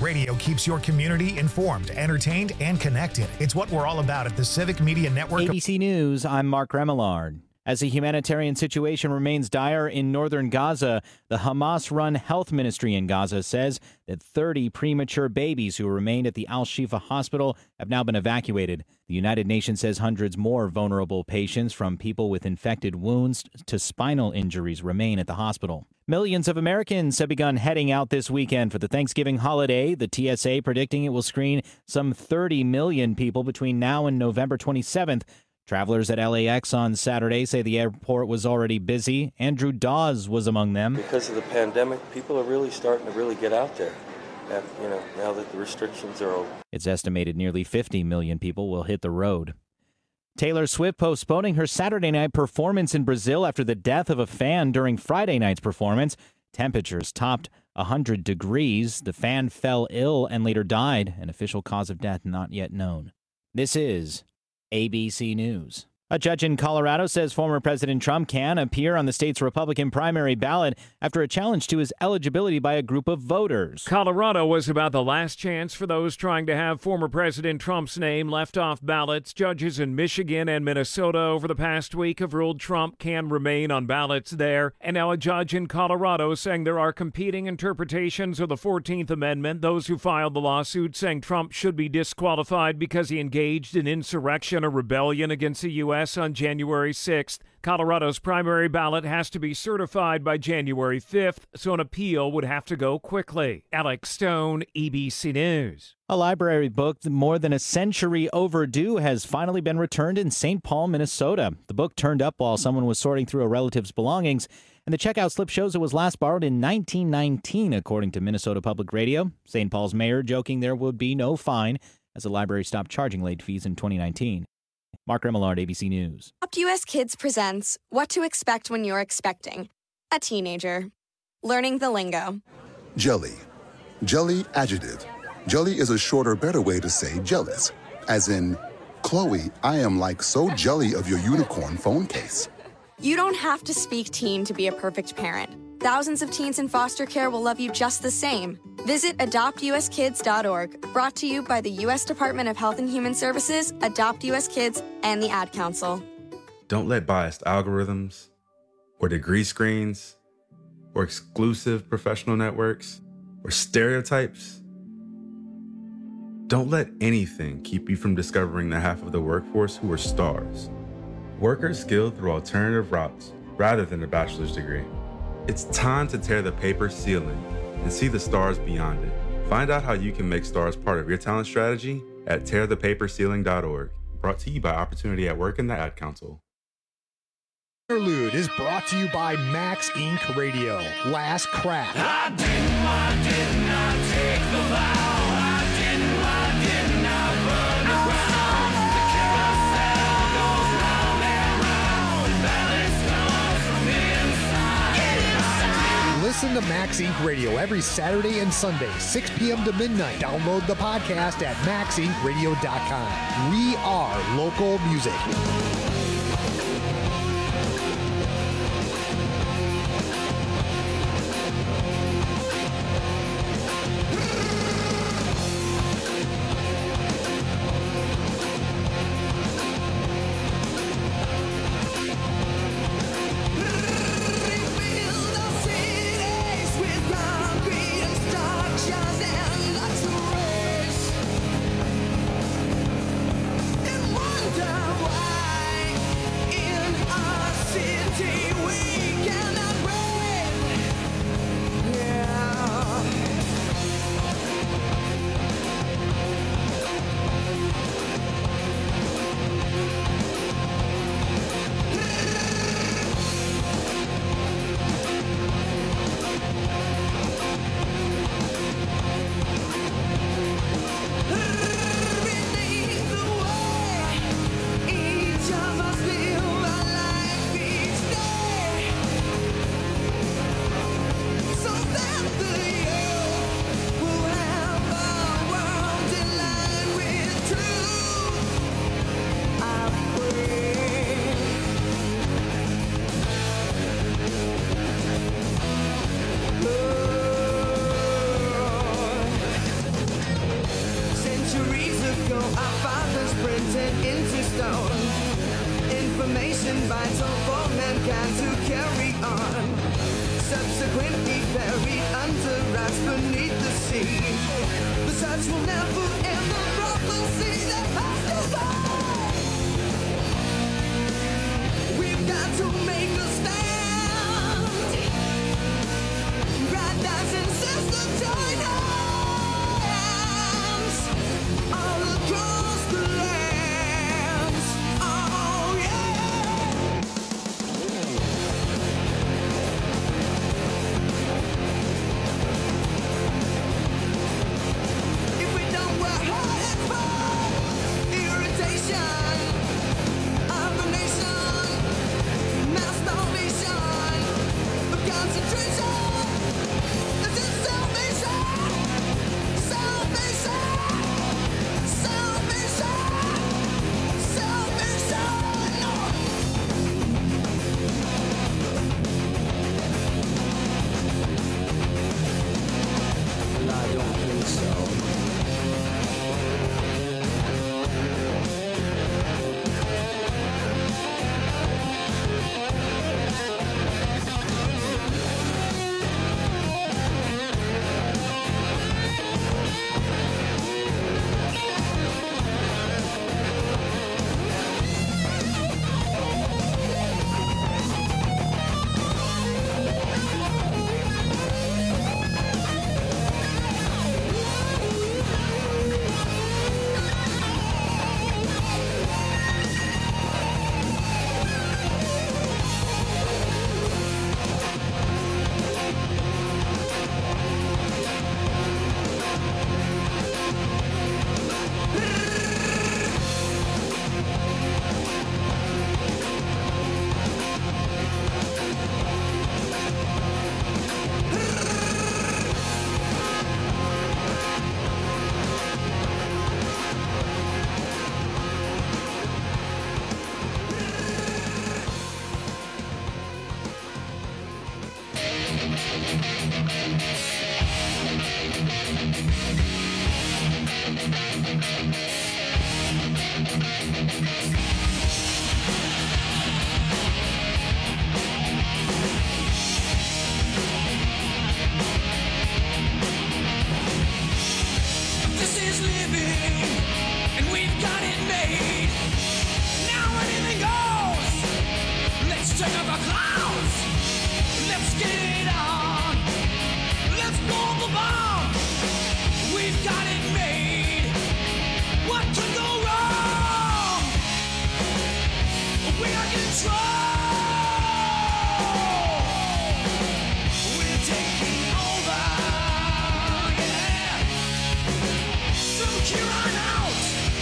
Radio keeps your community informed, entertained, and connected. It's what we're all about at the Civic Media Network. ABC News, I'm Mark Remillard. As the humanitarian situation remains dire in northern Gaza, the Hamas-run health ministry in Gaza says that 30 premature babies who remained at the Al-Shifa hospital have now been evacuated. The United Nations says hundreds more vulnerable patients, from people with infected wounds to spinal injuries, remain at the hospital. Millions of Americans have begun heading out this weekend for the Thanksgiving holiday. The TSA predicting it will screen some 30 million people between now and November 27th. Travelers at LAX on Saturday say the airport was already busy. Andrew Dawes was among them. Because of the pandemic, people are really starting to really get out there, now that the restrictions are over. It's estimated nearly 50 million people will hit the road. Taylor Swift postponing her Saturday night performance in Brazil after the death of a fan during Friday night's performance. Temperatures topped 100 degrees. The fan fell ill and later died. An official cause of death not yet known. This is ABC News. A judge in Colorado says former President Trump can appear on the state's Republican primary ballot after a challenge to his eligibility by a group of voters. Colorado was about the last chance for those trying to have former President Trump's name left off ballots. Judges in Michigan and Minnesota over the past week have ruled Trump can remain on ballots there. And now a judge in Colorado saying there are competing interpretations of the 14th Amendment. Those who filed the lawsuit saying Trump should be disqualified because he engaged in insurrection or rebellion against the U.S. on January 6th. Colorado's primary ballot has to be certified by January 5th, so an appeal would have to go quickly. Alex Stone, ABC News. A library book more than a century overdue has finally been returned in St. Paul, Minnesota. The book turned up while someone was sorting through a relative's belongings, and the checkout slip shows it was last borrowed in 1919, according to Minnesota Public Radio. St. Paul's mayor joking there would be no fine as the library stopped charging late fees in 2019. Mark Remillard, ABC News. Adopt US Kids presents What to Expect When You're Expecting a Teenager. Learning the lingo. Jelly. Jelly adjective. Jelly is a shorter, better way to say jealous. As in, Chloe, I am like so jelly of your unicorn phone case. You don't have to speak teen to be a perfect parent. Thousands of teens in foster care will love you just the same. Visit adoptuskids.org, brought to you by the U.S. Department of Health and Human Services, Adopt U.S. Kids, and the Ad Council. Don't let biased algorithms or degree screens or exclusive professional networks or stereotypes, don't let anything keep you from discovering the half of the workforce who are stars. Workers skilled through alternative routes rather than a bachelor's degree. It's time to tear the paper ceiling and see the stars beyond it. Find out how you can make stars part of your talent strategy at tearthepaperceiling.org. Brought to you by Opportunity at Work and the Ad Council. Interlude is brought to you by Max Inc. Radio. Last Crack. I did not take the vow. I did not burn around. The carousel goes round and round. Balance comes from inside. Listen to Max Inc. Radio every Saturday and Sunday, 6 p.m. to midnight. Download the podcast at maxincradio.com. We are local music. ago, our fathers printed into stone information vital for mankind to carry on. Subsequently buried under rocks beneath the sea. The touch will never ever prophecy that has to die. We've got to make a stand. Brothers and sisters, join hands all across the lands. Oh yeah. If we don't work hard and fall, irritation of a nation, mass starvation, of concentration. This is salvation, salvation, salvation, salvation. I don't think so. This is living, and we've got it made. Now anything goes. Let's take off our clothes. Let's get it on. Let's blow the bomb. We've got it made. What could go wrong? We are in control. We're taking over. Yeah. From here on out,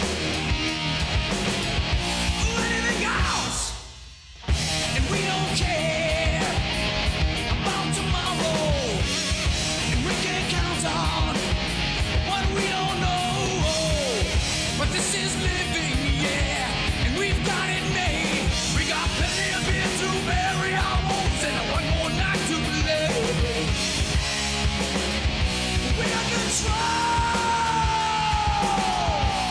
anything goes, and we don't care about tomorrow, and we can count on what we don't know. But this is living, yeah, and we've got it made. We got plenty of beer to bury our wounds and one more night to play. We are control.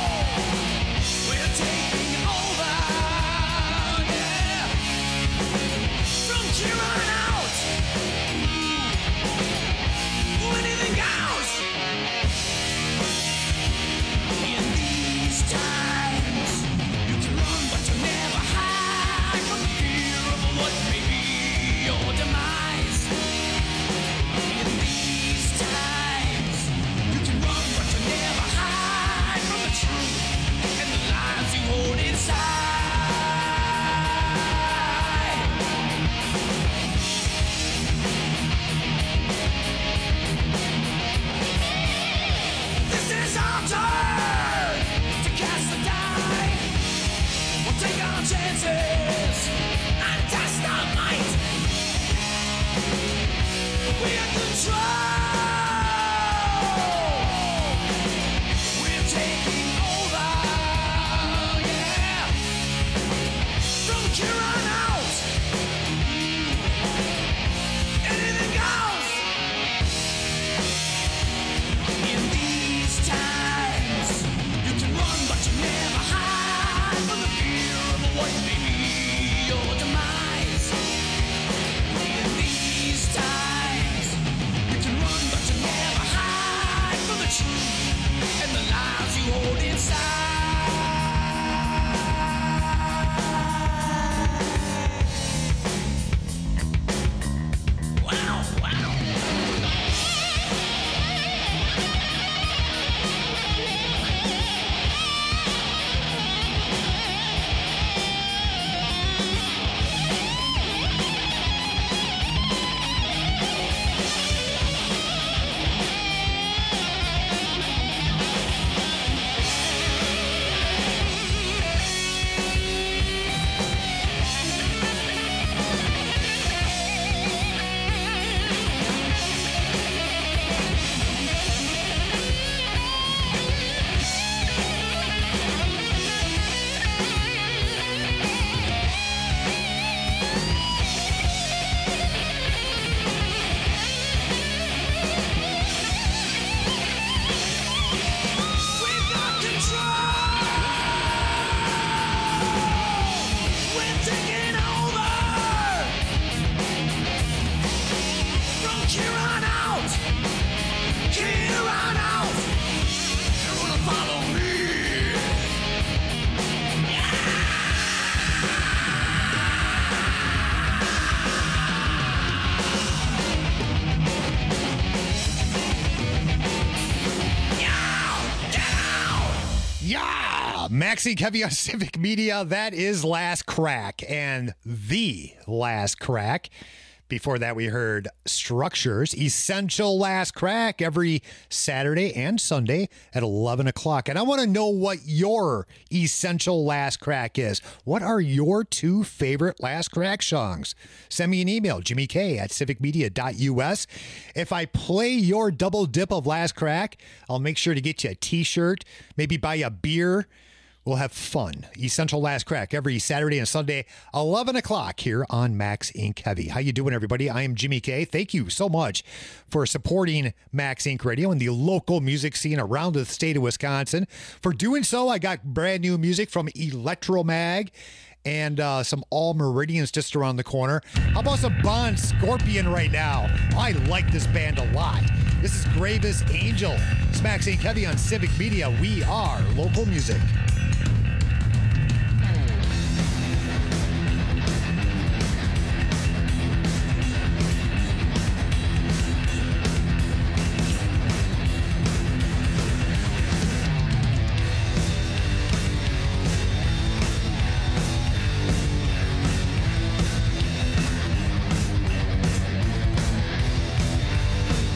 Yeah, Maxie Kevy on Civic Media. That is Last Crack and the Last Crack. Before that, we heard Structures, Essential Last Crack, every Saturday and Sunday at 11 o'clock. And I want to know what your Essential Last Crack is. What are your 2 favorite Last Crack songs? Send me an email, jimmyk@civicmedia.us. If I play your double dip of Last Crack, I'll make sure to get you a t-shirt, maybe buy you a beer. We'll have fun. Essential Last Crack every Saturday and Sunday, 11 o'clock here on Max Inc. Heavy. How you doing, everybody? I am Jimmy K. Thank you so much for supporting Max Inc. Radio and the local music scene around the state of Wisconsin. For doing so, I got brand new music from Electromag and some All Meridians just around the corner. How about some Bon Scorpion right now? I like this band a lot. This is Gravis Angel. It's Max Inc. Heavy on Civic Media. We are local music.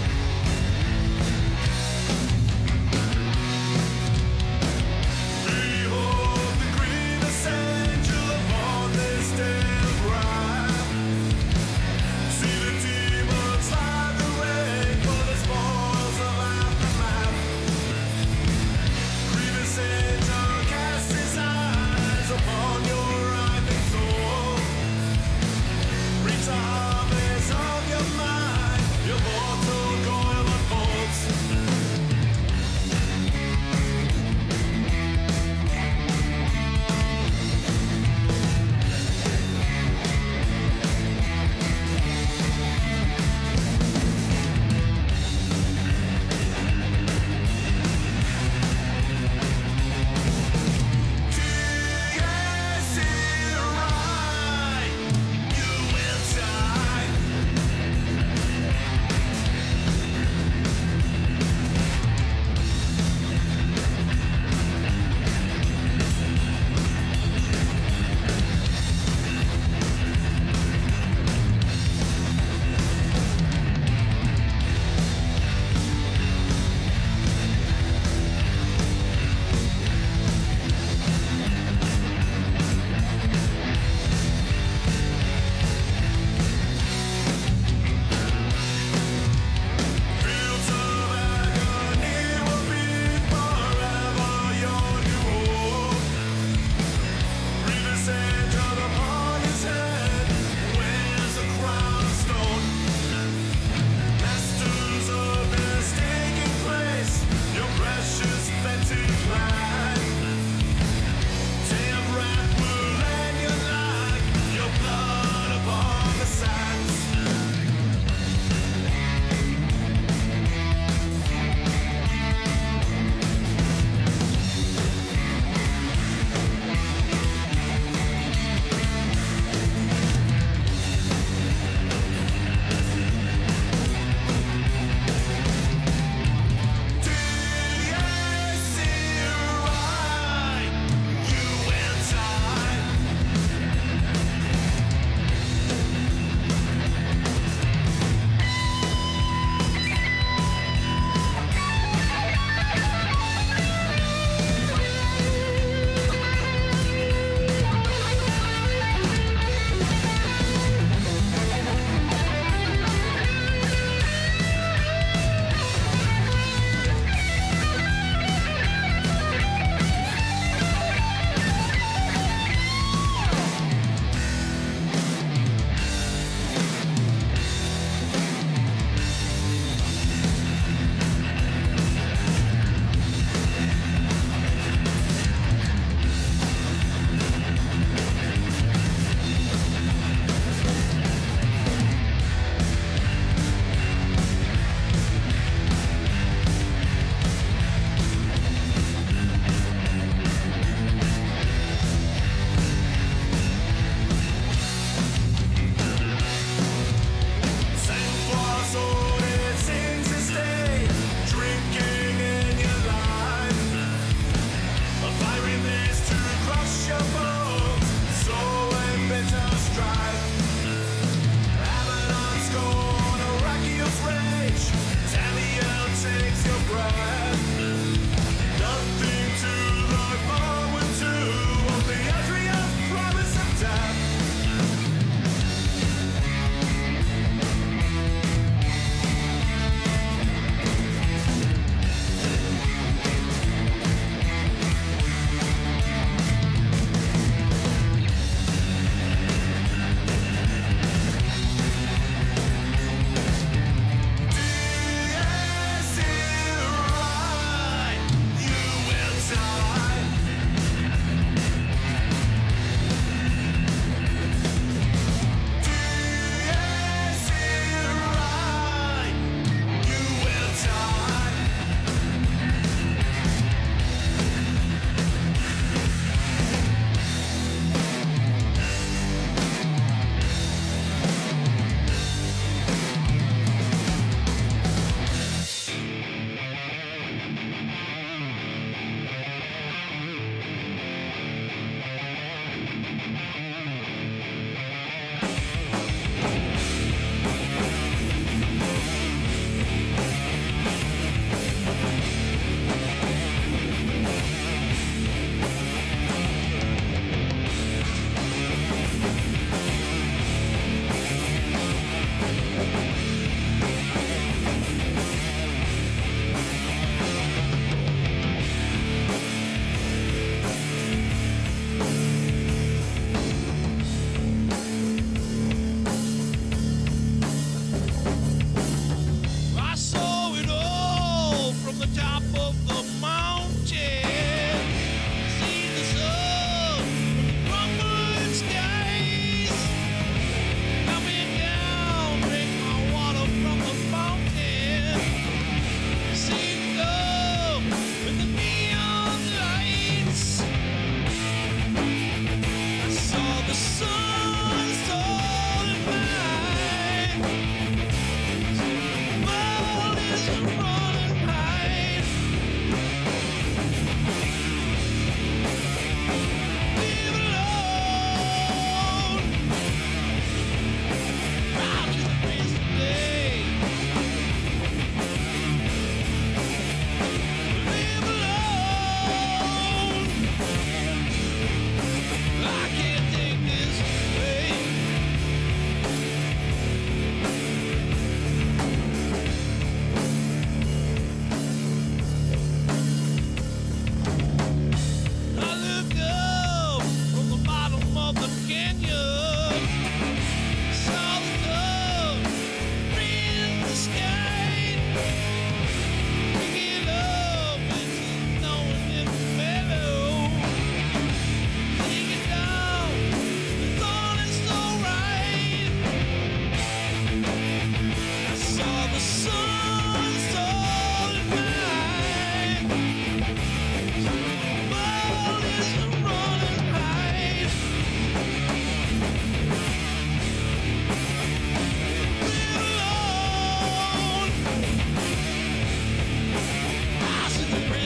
Be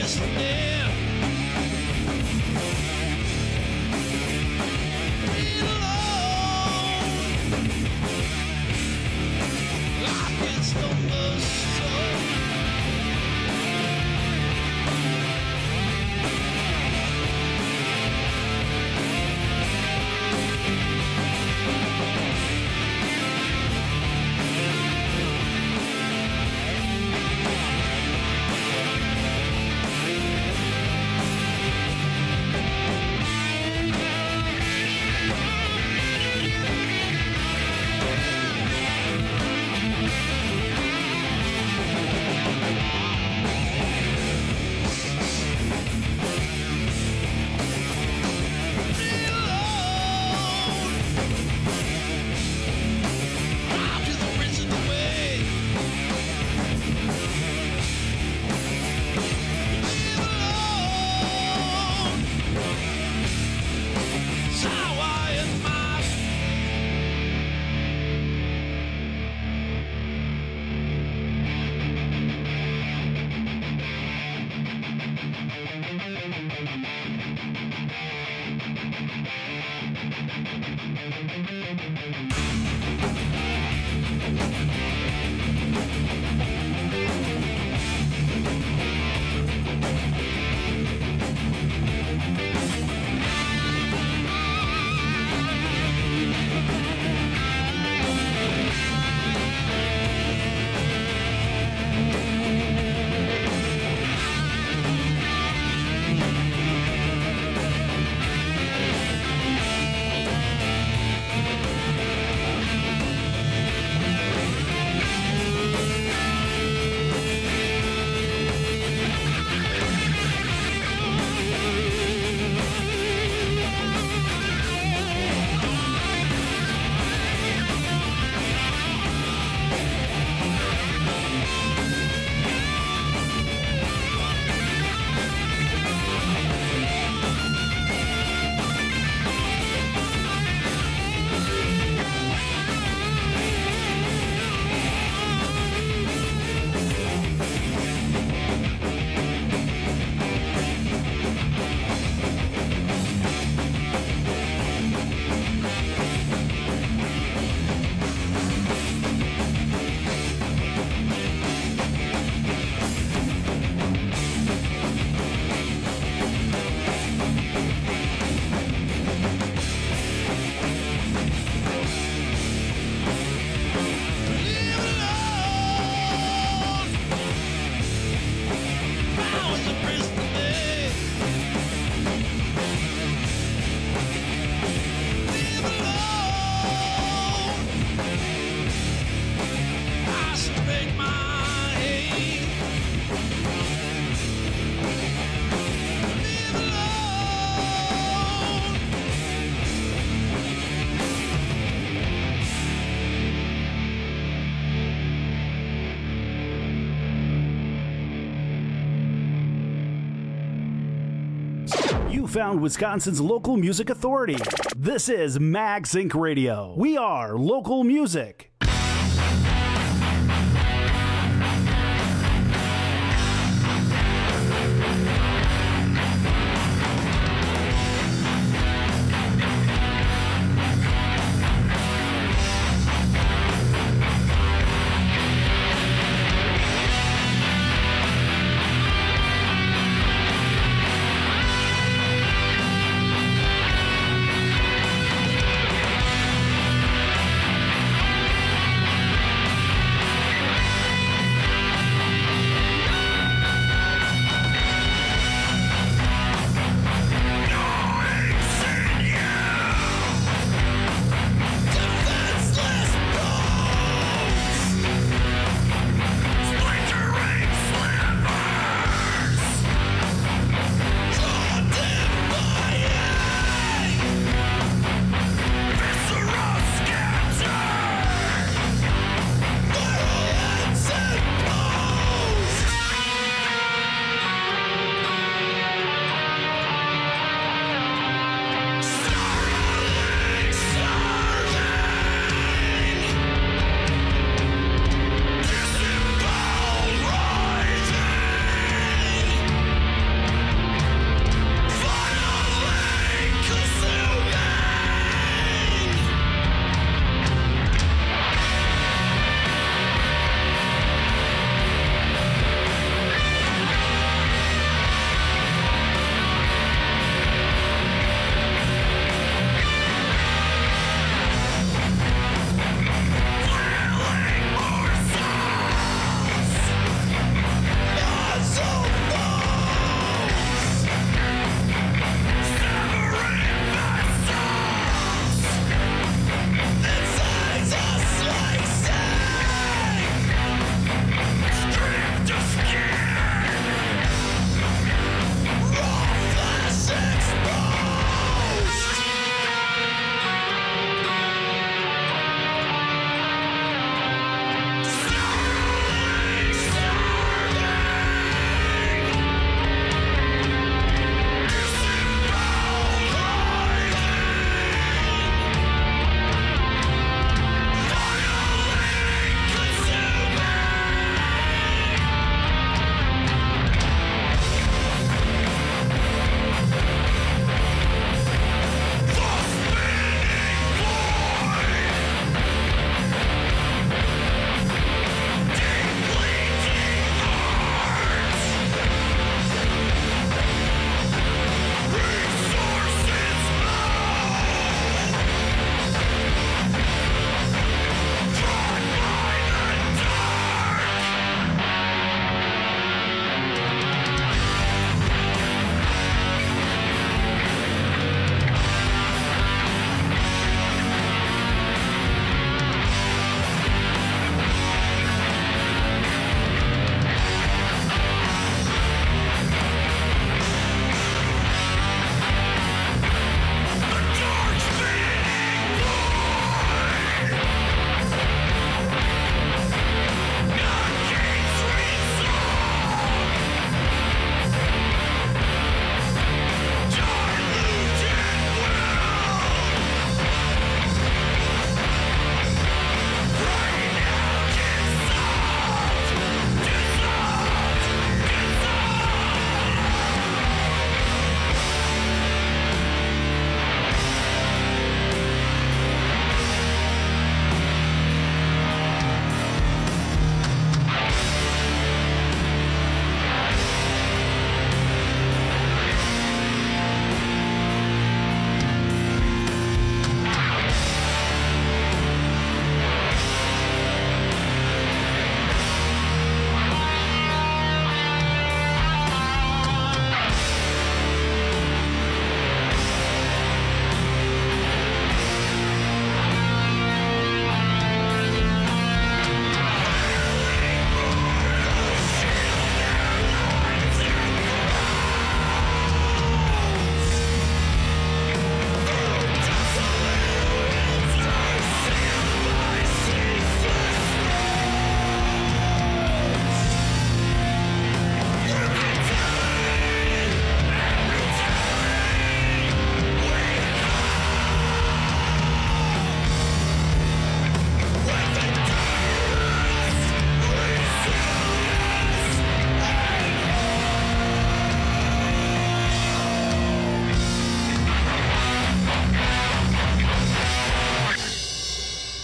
You found Wisconsin's local music authority. This is Mag Sync Radio. We are local music.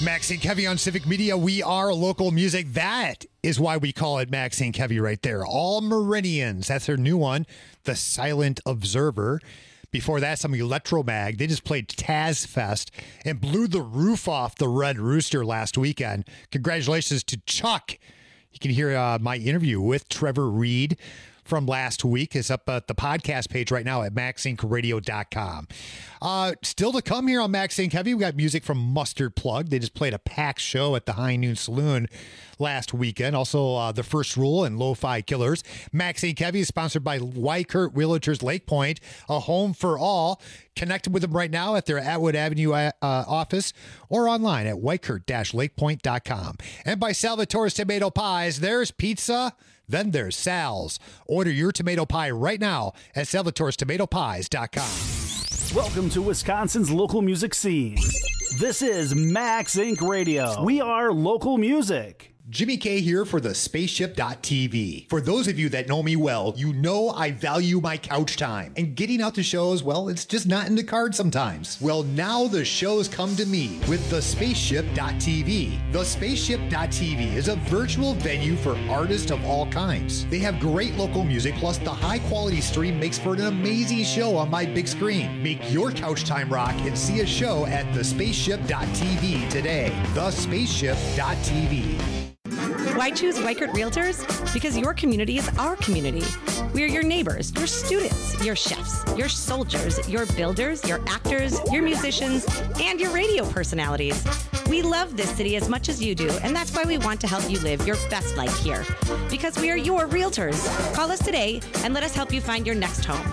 Max and Kevy on Civic Media. We are local music. That is why we call it Max and Kevy right there. All Meridians. That's their new one, The Silent Observer. Before that, some Electromag. They just played Taz Fest and blew the roof off the Red Rooster last weekend. Congratulations to Chuck. You can hear my interview with Trevor Reed from last week. Is up at the podcast page right now at maxincradio.com. Still to come here on Max Inc. Heavy, we got music from Mustard Plug. They just played a packed show at the High Noon Saloon last weekend. Also, The First Rule and Lo-Fi Killers. Max Inc. Heavy is sponsored by Weichert Realtors Lake Point, a home for all. Connect with them right now at their Atwood Avenue office or online at weichert-lakepoint.com. And by Salvatore's Tomato Pies, there's pizza, then there's Sal's. Order your tomato pie right now at salvatorestomatopies.com. Welcome to Wisconsin's local music scene. This is Max Inc. Radio. We are local music. Jimmy K here for the Spaceship.tv. For those of you that know me well, you know I value my couch time. And getting out to shows, well, it's just not in the cards sometimes. Well, now the shows come to me with the Spaceship.tv. The Spaceship.tv is a virtual venue for artists of all kinds. They have great local music, plus the high quality stream makes for an amazing show on my big screen. Make your couch time rock and see a show at the Spaceship.tv today. The Spaceship.tv. Why choose Weichert Realtors? Because your community is our community. We are your neighbors, your students, your chefs, your soldiers, your builders, your actors, your musicians, and your radio personalities. We love this city as much as you do, and that's why we want to help you live your best life here. Because we are your realtors. Call us today and let us help you find your next home.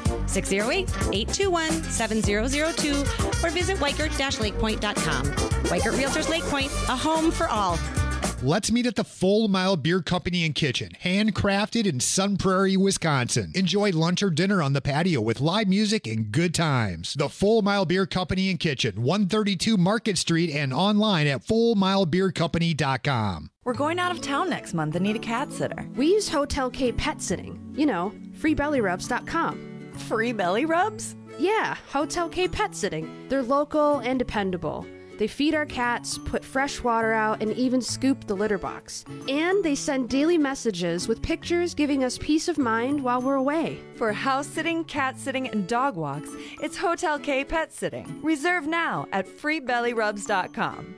608-821-7002 or visit weichert-lakepoint.com. Weichert Realtors Lake Point, a home for all. Let's meet at the Full Mile Beer Company and Kitchen, handcrafted in Sun Prairie, Wisconsin. Enjoy lunch or dinner on the patio with live music and good times. The Full Mile Beer Company and Kitchen, 132 Market Street, and online at fullmilebeercompany.com. We're going out of town next month and need a cat sitter. We use Hotel K Pet Sitting. You know, freebellyrubs.com. Free belly rubs? Yeah, Hotel K Pet Sitting. They're local and dependable. They feed our cats, put fresh water out, and even scoop the litter box. And they send daily messages with pictures giving us peace of mind while we're away. For house sitting, cat sitting, and dog walks, it's Hotel K Pet Sitting. Reserve now at freebellyrubs.com.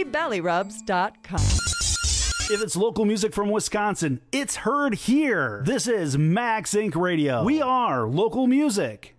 freebellyrubs.com. If it's local music from Wisconsin, it's heard here. This is Max Inc. Radio. We are local music.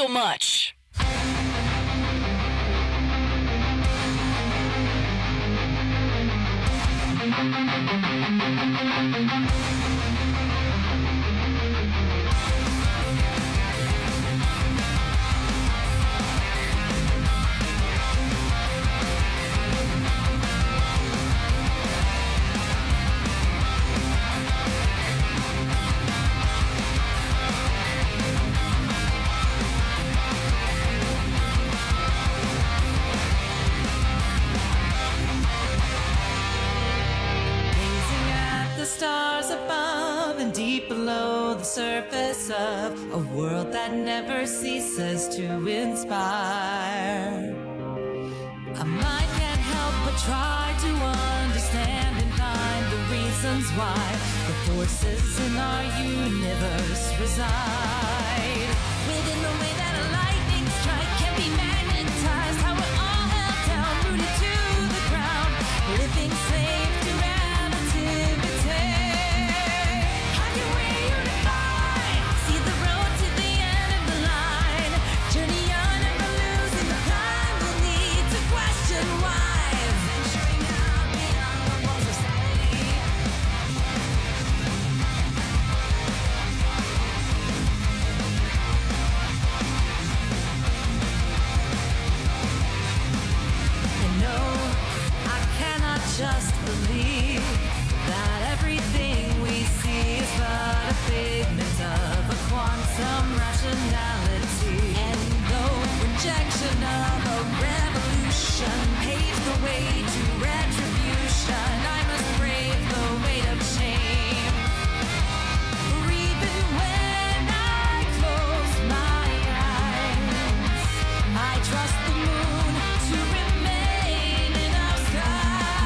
so much. Stars above and deep below the surface of a world that never ceases to inspire. A mind can't help but try to understand and find the reasons why the forces in our universe reside. Within the way that a lightning strike can be magnetized, how we're all held down, rooted to the ground, living slave to relativity. Just believe that everything we see is but a figment of a quantum rationality. And though rejection of a revolution paves the way to retribution, I must brave the weight of shame. For even when I close my eyes, I trust the moon to remain in our sky.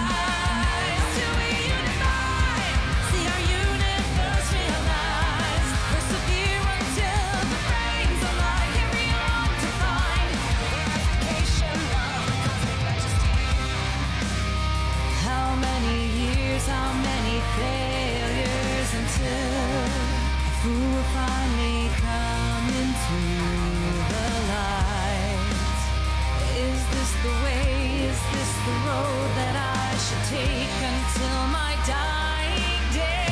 How many failures until a fool will finally come into the light? Is this the way? Is this the road that I should take until my dying day?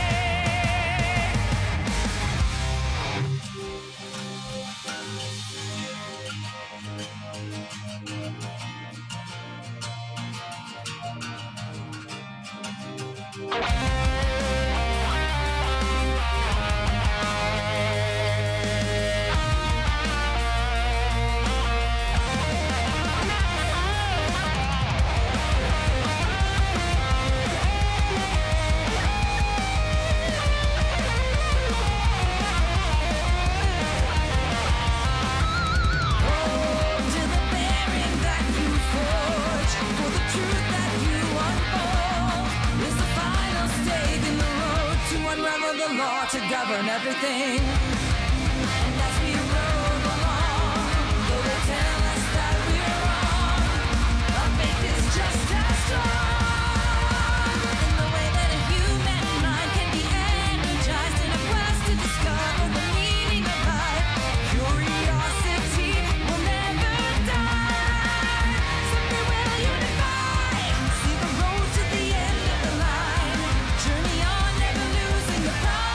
To govern everything, and as we roll along, though they tell us that we're wrong, our faith is just as strong in the way that a human mind can be energized in a quest to discover the meaning of life. Curiosity will never die. Someday we'll unify, see the road to the end of the line, journey on, never losing the pride.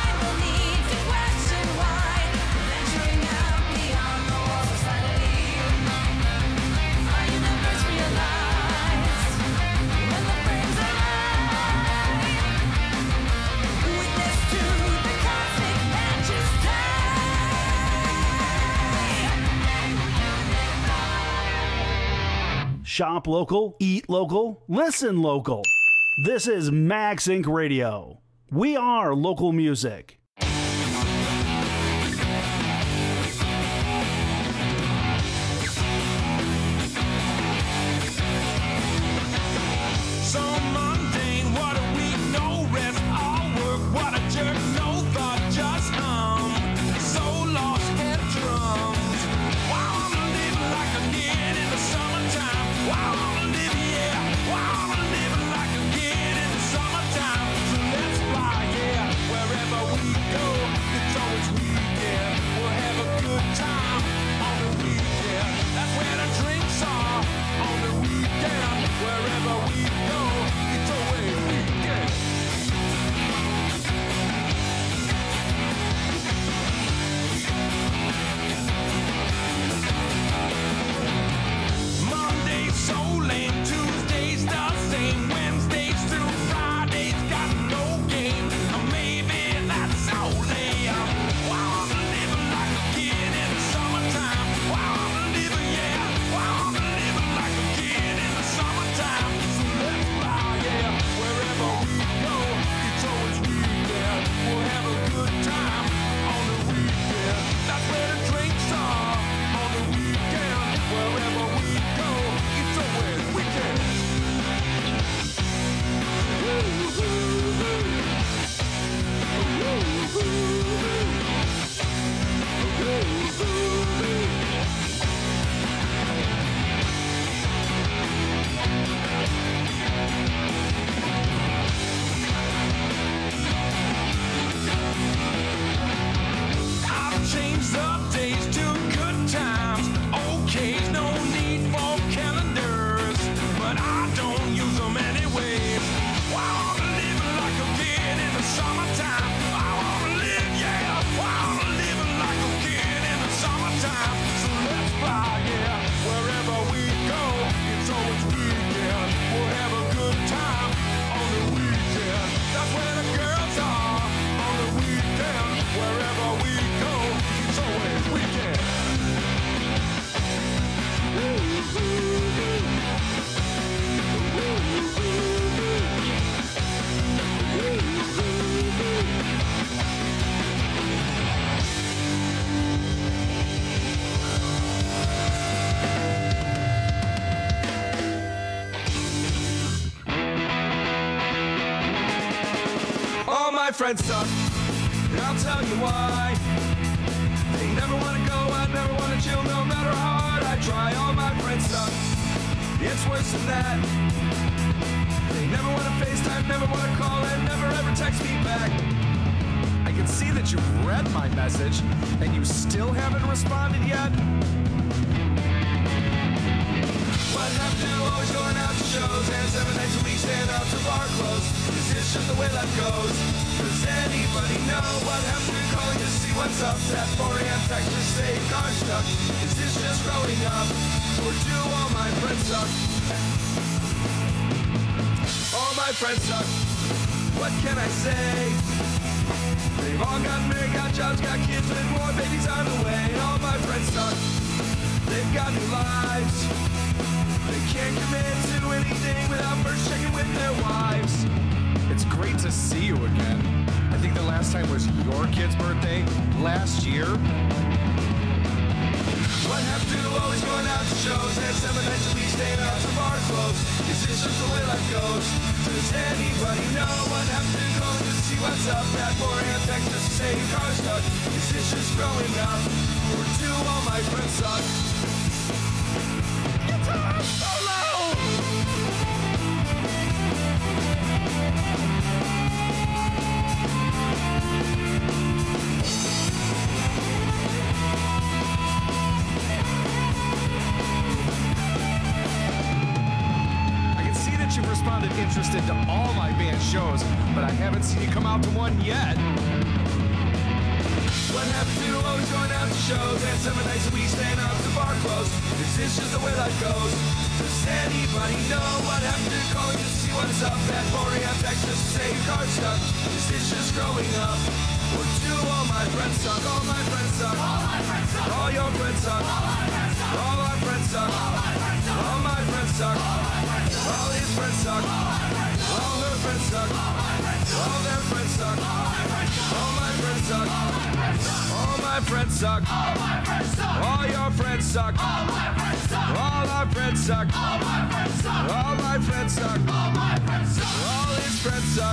Shop local, eat local, listen local. This is Max Inc. Radio. We are local music. So mundane, what a week, no rest, all work, what a jerk, no thought, just so lost and drums. Wow, I'm living like a kid in the summertime. Wow, I'm living, yeah, wow, I'm living like a kid in the summertime. So let's fly, yeah, wherever we friends suck, and I'll tell you why. They never wanna go, I never wanna chill, no matter how hard I try. All my friends suck, it's worse than that. They never wanna FaceTime, never wanna call, and never ever text me back. I can see that you've read my message, and you still haven't responded yet. What happened to always going out to shows and 7 nights a week staying out till bar close? Is this just the way life goes? Does anybody know what happened to calling to see what's up? That 4 a.m. text to say your car's stuck. Is this just growing up? Or do all my friends suck? All my friends suck. What can I say? They've all got married, got jobs, got kids, and more babies on the way. All my friends suck. They've got new lives. They can't commit to anything without first checking with their wives. It's great to see you again. I think the last time was your kid's birthday last year. What happened to always going out to shows and 7 nights a week staying out till bar close? Is this just the way life goes? Does anybody know what happened to going to see what's up? That 4 a.m. text just to say your car's stuck. Is this just growing up? Or do all my friends suck? Guitar solo! You've responded interested to all my band shows, but I haven't seen you come out to one yet. What happened to always going out to shows and 7 nights a week staying out till bar close? Is this just the way life goes? Does anybody know what happened to calling to see what's up? That 4 a.m. text just to say your car's stuck. Is this just growing up? Or do all my friends suck? All my friends suck. All my friends suck. All your friends suck. All my friends suck. All our friends suck. All my friends suck. All my friends suck. All his friends suck. All her friends suck. All their friends suck. All my friends suck. All my friends suck. All your friends suck. All our friends suck. All my friends suck. All his friends suck.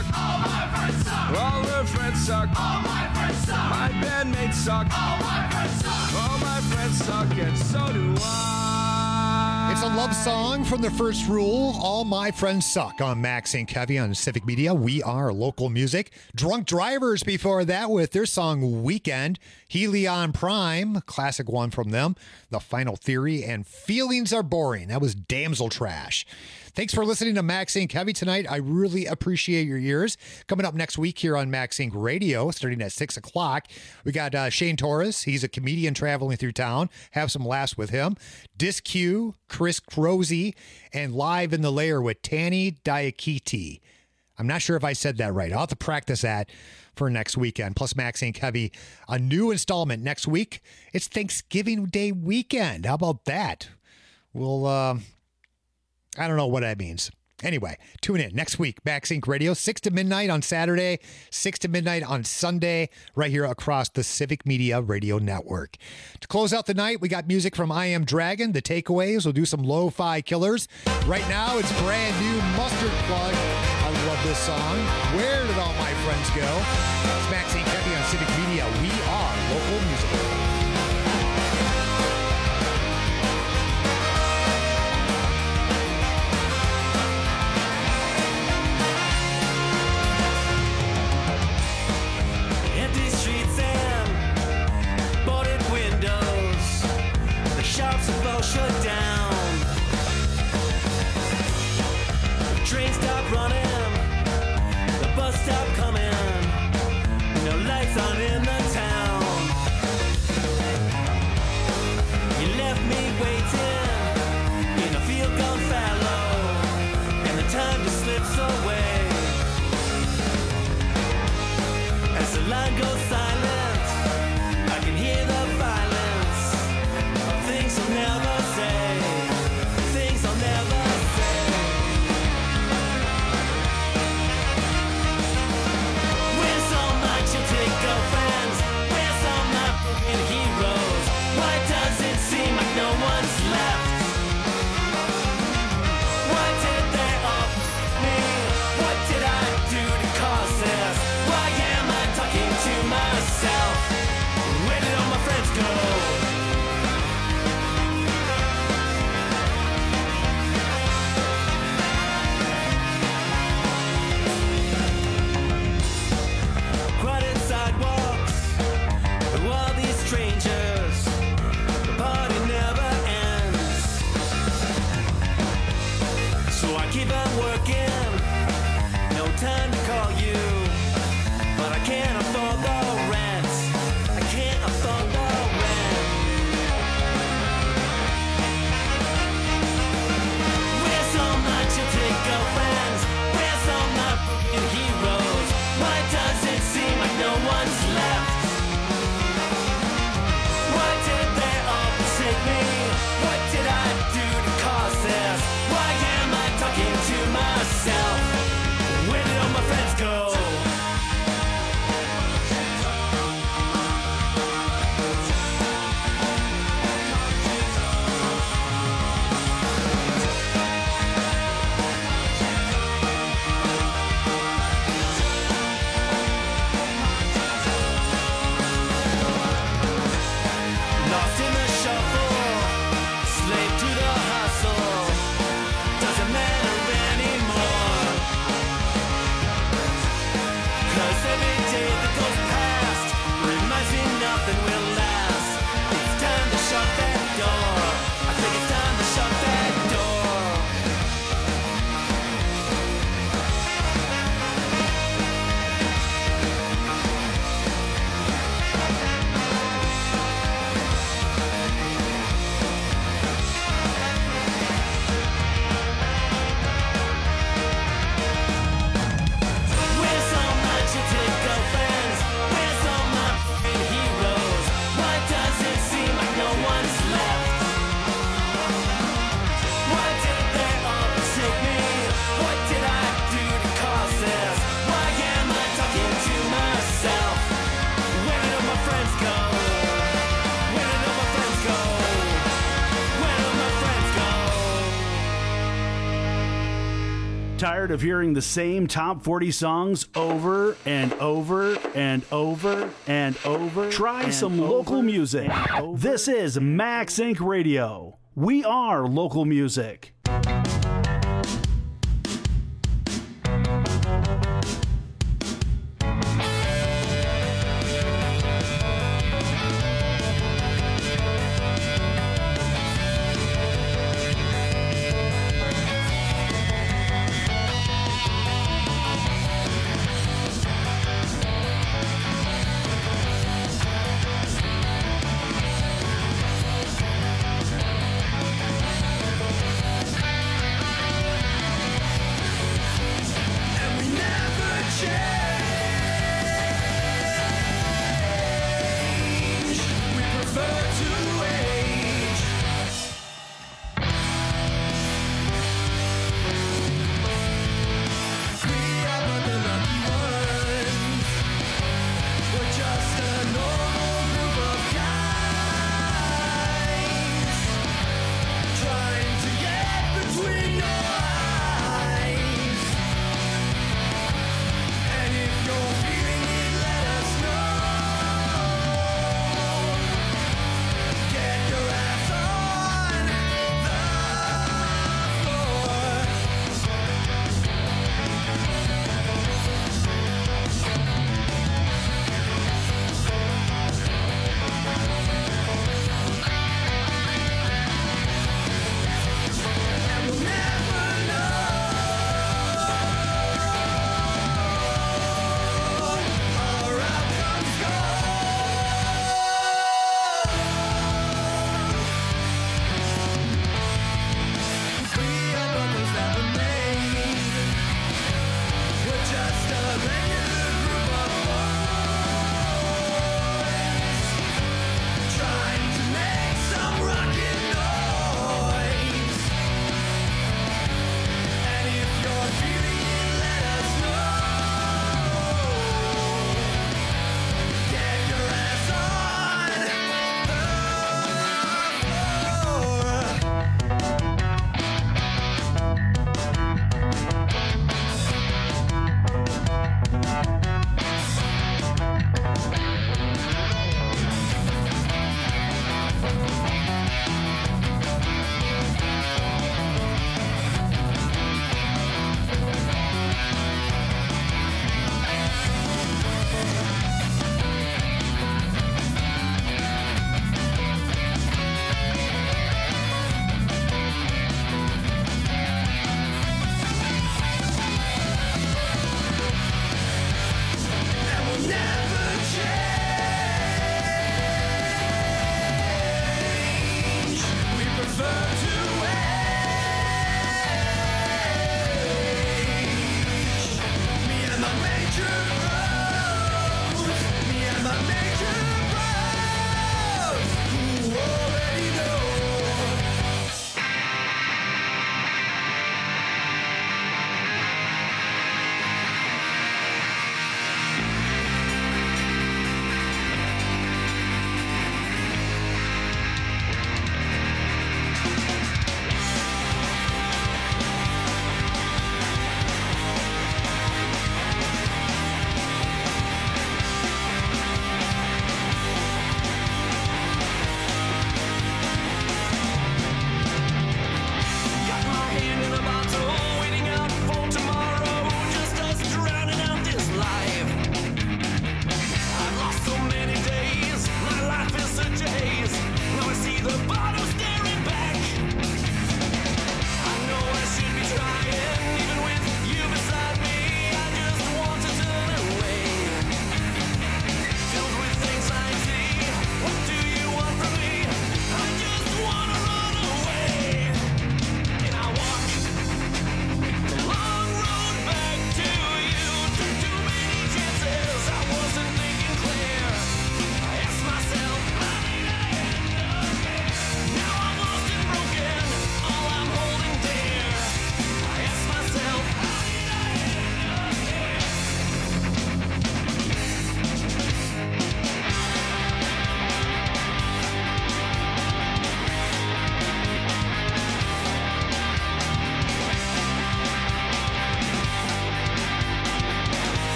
All her friends suck. My bandmates suck. All my friends suck, and so do I. It's a love song from The First Rule, All My Friends Suck, on Max and Kevy on Civic Media. We are local music. Drunk Drivers before that with their song Weekend. Helion Prime, classic one from them. The Final Theory and Feelings Are Boring. That was Damsel Trash. Thanks for listening to Max Inc. Kevy tonight. I really appreciate your ears. Coming up next week here on Max Inc. Radio, starting at 6 o'clock, we got Shane Torres. He's a comedian traveling through town. Have some laughs with him. Disc Q, Chris Crozy, and Live in the Lair with Tanny Diakiti. I'm not sure if I said that right. I'll have to practice that for next weekend. Plus Max Inc. Heavy, a new installment next week. It's Thanksgiving Day weekend. How about that? We'll, I don't know what that means. Anyway, tune in next week. Max Inc. Radio, 6 to midnight on Saturday, 6 to midnight on Sunday, right here across the Civic Media Radio Network. To close out the night, we got music from I Am Dragon, The Takeaways. We'll do some lo-fi killers. Right now, it's brand new Mustard Plug. I love this song. Where did all my friends go? It's Max Inc. Heavy on Civic Media. We are local music. Empty streets and boarded windows. The shops have all shut down. The train stopped running. The bus stopped coming. No lights on in the town. You left me waiting in a field gone fallow, and the time just slips away. As the line goes silent, I can hear the violence of things I'll never say, things I'll never say. keep on working. No time to call you, but I can't afford the rent. I can't afford the rent. Where's all my chick girlfriends? Where's all my f***ing heroes? Why does it seem like no one's left? Why did they all forsake me? What did I do to cause this? Why am I talking to myself? Where did all my friends go? Lost in the shuffle, slave to the hustle. Doesn't matter anymore. 'Cause every day that goes past reminds me nothing will last. It's time to shut that door. I think it's time to shut that door. Where's all my chick girlfriends? Where's all my f***ing heroes? Why does it seem like no one's left? Why did they all forsake me? What did I do to cause this? Why am I talking to myself? Where did all my friends go? Where did all my friends go? Where did all my friends go? Tired of hearing the same top 40 songs over and over and over and over? Try some local music. This is Max Inc. Radio. We are local music.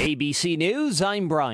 ABC News, I'm Brian.